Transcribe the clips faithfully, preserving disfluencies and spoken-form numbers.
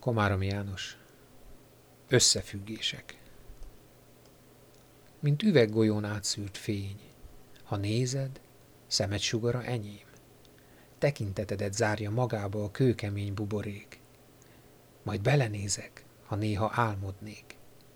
Komáromi János. Összefüggések. Mint üveggolyón átszűrt fény, ha nézed, szemed sugara enyém. Tekintetedet zárja magába a kőkemény buborék. Majd belenézek, ha néha álmodnék.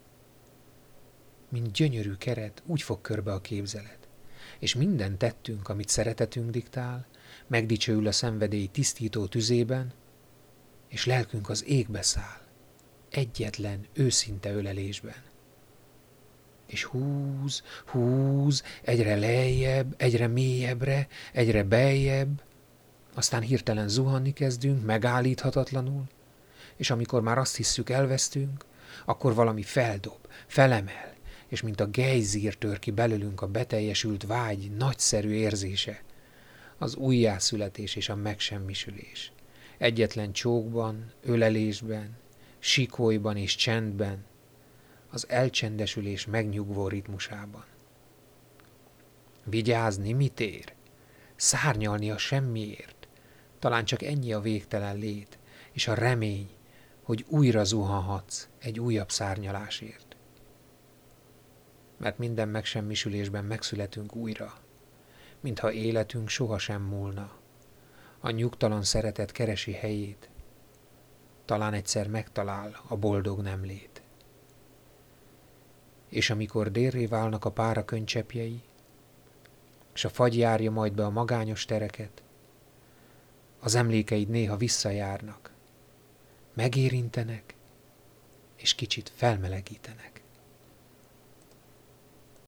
Mint gyönyörű keret, úgy fog körbe a képzelet, és minden tettünk, amit szeretetünk diktál, megdicsőül a szenvedély tisztító tüzében, és lelkünk az égbe száll, egyetlen, őszinte ölelésben. És húz, húz, egyre lejjebb, egyre mélyebbre, egyre beljebb, aztán hirtelen zuhanni kezdünk, megállíthatatlanul, és amikor már azt hisszük elvesztünk, akkor valami feldob, felemel, és mint a gejzír tör ki belőlünk a beteljesült vágy nagyszerű érzése, az újjászületés és a megsemmisülés. Egyetlen csókban, ölelésben, sikolyban és csendben, az elcsendesülés megnyugvó ritmusában. Vigyázni mit ér? Szárnyalni a semmiért. Talán csak ennyi a végtelen lét, és a remény, hogy újra zuhanhatsz egy újabb szárnyalásért. Mert minden megsemmisülésben megszületünk újra, mintha életünk sohasem múlna. A nyugtalan szeretet keresi helyét, talán egyszer megtalál a boldog nemlét. És amikor délré válnak a pára könycseppjei, s a fagy járja majd be a magányos tereket, az emlékeid néha visszajárnak, megérintenek, és kicsit felmelegítenek.